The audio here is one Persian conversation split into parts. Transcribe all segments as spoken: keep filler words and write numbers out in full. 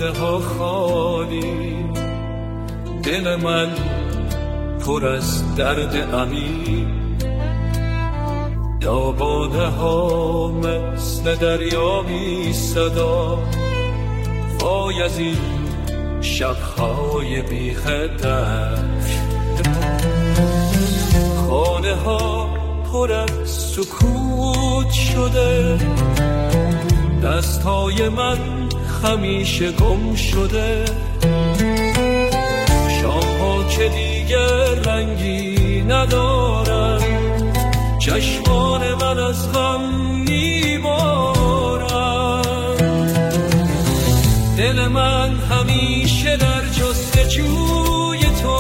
وعده ها خالی، دل من پر از درد عمیق. داباده ها مثل دریا بی صدا، وای از این شبهای بی هدف. خانه ها پر از سکوت شده، دستهای من همیشه گم شده. شامها که دیگر رنگی ندارن، چشمان من از غم میبارن. دل من همیشه در جستجوی تو،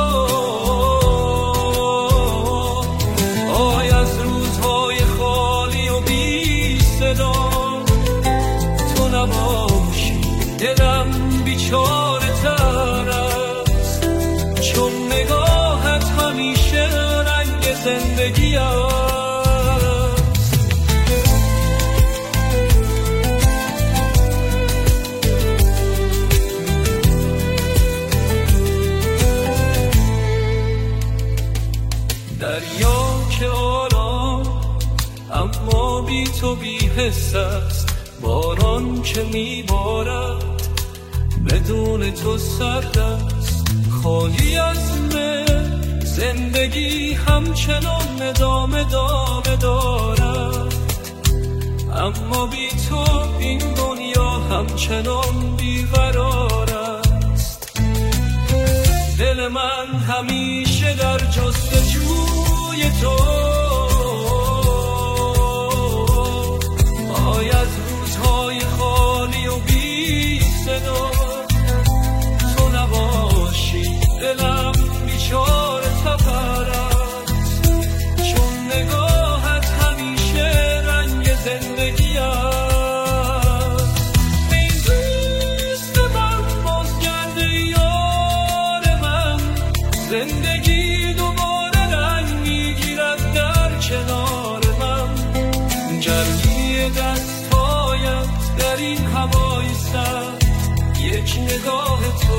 آی از روزهای خالی و بی صدا. تو نباشی دلم بیچاره تر است، چون نگاهت همیشه رنگ زندگی است. دریا که آرام اما بی تو بی حس است، باران که میبارد بدون تو سرد است. خالی از من زندگی همچنان ادامه دامه دارد، اما بی تو این دنیا همچنان بیقرار است. دل من همیشه در جستجوی تو، آی از روزهای خالی و بی صدا. تو نباشی دلم بیچاره تپر است، چون نگاهت همیشه رنگ زندگی است. این دوست من بازگرد یار من، زندگی دوباره رنگ میگیرد در کنار من. گرمی دستهایت در این هوای سرد، یک نگاه تو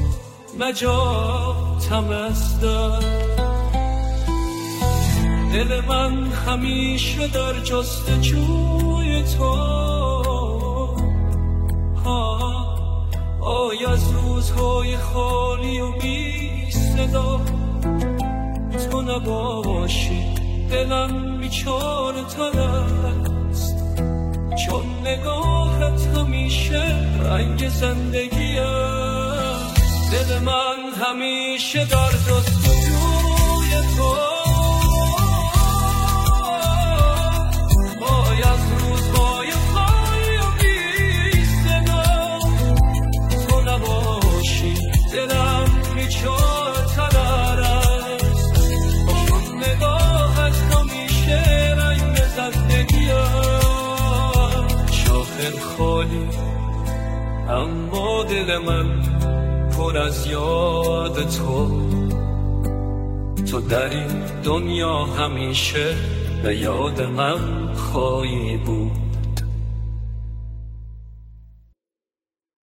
نجاتم از درد. دل من همیشه در جستجوی تو، آی از روزهای خالی و بی صدا. تو نباشی دلم بیچاره تر است، چون نگاهت همیشه رنگ زندگی است. دل من همیشه در جستجوی تو، وای از روزهای خالی و بی صدا. تو نباشی دلم بیچاره تر است، چون نگاهت همیشه رنگ زندگی است. شاخر خالی اما دل من پر از یاد تو. تو در این دنیا همیشه به یاد من خواهی بود.